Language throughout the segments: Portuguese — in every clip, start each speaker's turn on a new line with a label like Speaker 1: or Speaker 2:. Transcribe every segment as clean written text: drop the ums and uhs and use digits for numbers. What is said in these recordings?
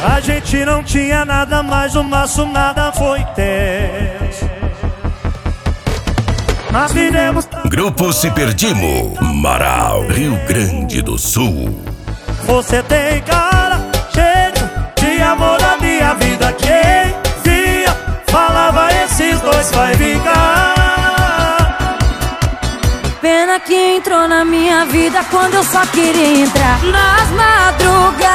Speaker 1: A gente não tinha nada, mas o nosso nada foi intenso. Nós vivemos.
Speaker 2: Grupo Se Perdimo, Marau, Rio Grande do Sul.
Speaker 1: Você tem cara, jeito de amor na minha vida. Quem via, falava esses dois vai vingar.
Speaker 3: Pena que entrou na minha vida quando eu só queria entrar. Nas madrugadas,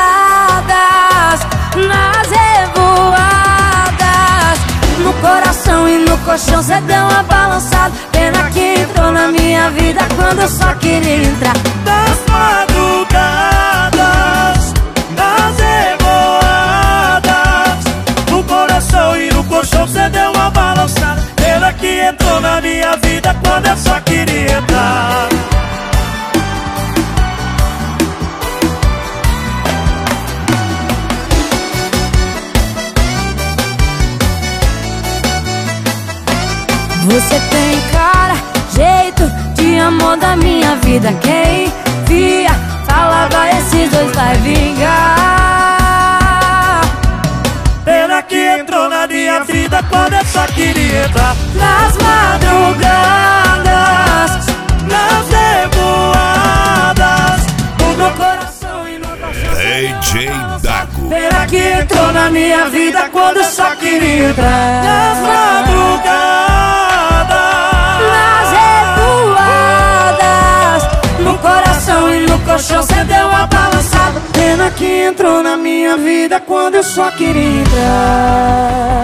Speaker 3: nas revoadas, no coração e no colchão cê deu uma balançada. Pena que entrou na minha vida quando eu só queria entrar.
Speaker 1: Nas madrugadas, nas revoadas, no coração e no colchão cê deu uma balançada. Pena que entrou na minha vida quando eu só queria entrar.
Speaker 3: Você tem cara, jeito de amor da minha vida. Quem via, falava esses dois vai vingar.
Speaker 1: Pena que entrou na minha vida quando eu só queria entrar.
Speaker 3: Nas madrugadas,
Speaker 1: Nas revoadas,
Speaker 3: no meu coração e no colchão.
Speaker 2: DJ Dago.
Speaker 1: pena que entrou na minha vida quando eu só queria entrar. Nas madrugadas,
Speaker 3: Nas revoadas, no coração e no colchão cê deu uma balançada.
Speaker 1: pena que entrou na minha vida quando eu só queria entrar.